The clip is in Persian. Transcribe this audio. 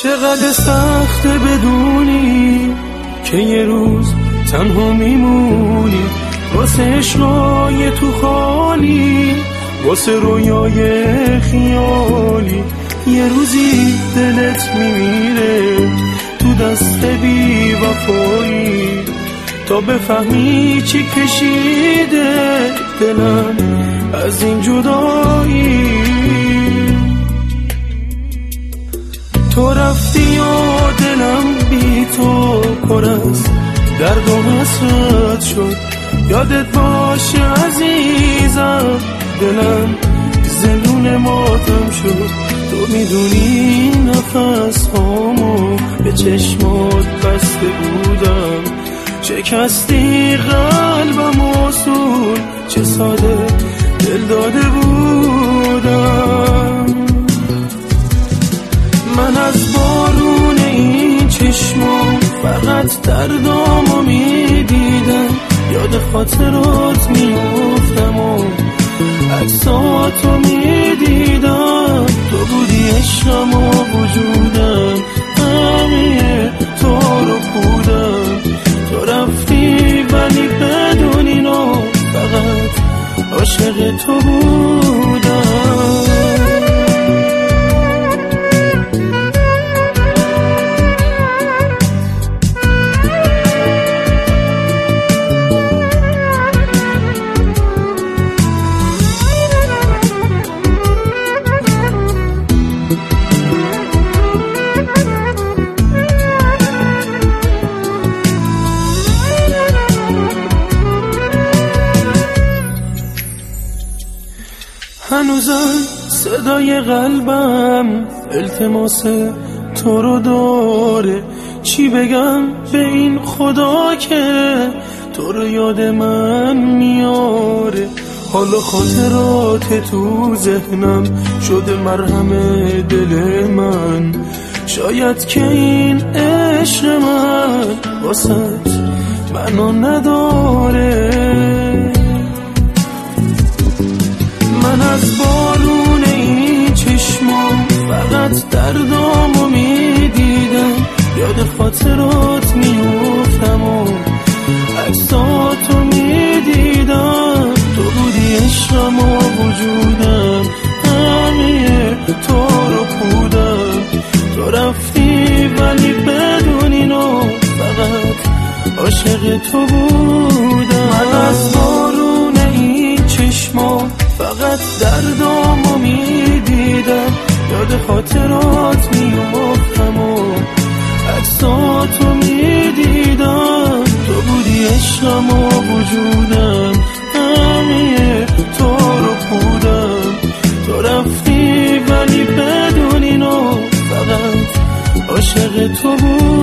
چقدر سخته بدونی که یه روز تنها میمونی، واسه عشقای تو خالی، واسه رویای خیالی. یه روزی دلت میمیره تو دست بی وفایی، تا بفهمی چی کشیده دلم از این جدایی. تو رفتی و دلم بی تو پر از درد و حسرت شد. یادت باشه عزیزم دلم زندون ماتم شد. تو میدونی نفس هامو به چشمات بسته بودم، شکستی قلبم اصول، چه ساده دل داده بودم. من از بارون این چشمام فقط دردامو میدیدم، یاد خاطرات میافتم و عکساتو میدیدم. تو بودی عشقم و وجودم، همه تو رو بودم. تو رفتی ولی بدون اینو فقط عاشق تو بودم. هنوزم صدای قلبم التماس تو رو داره، چی بگم به این خدا که تو رو یاد من میاره. حالا خاطرات تو ذهنم شده مرهم دل من، شاید که این عشق من واسط معنا نداره. من از بارون این چشمام فقط دردامو میدیدم، یاد خاطرات میافتم و عکساتو میدیدم. تو بودی عشقم و وجودم، همه تو رو بودم. تو رفتی ولی بدون اینو فقط عاشق تو بودم. من از بارون این چشمام فقط دردامو میدیدم، یاد خاطرات میافتم و عکساتو میدیدم. تو بودی عشقم و وجودم، همه تو رو بودم. تو رفتی ولی بدون اینو فقط عاشق تو بودم.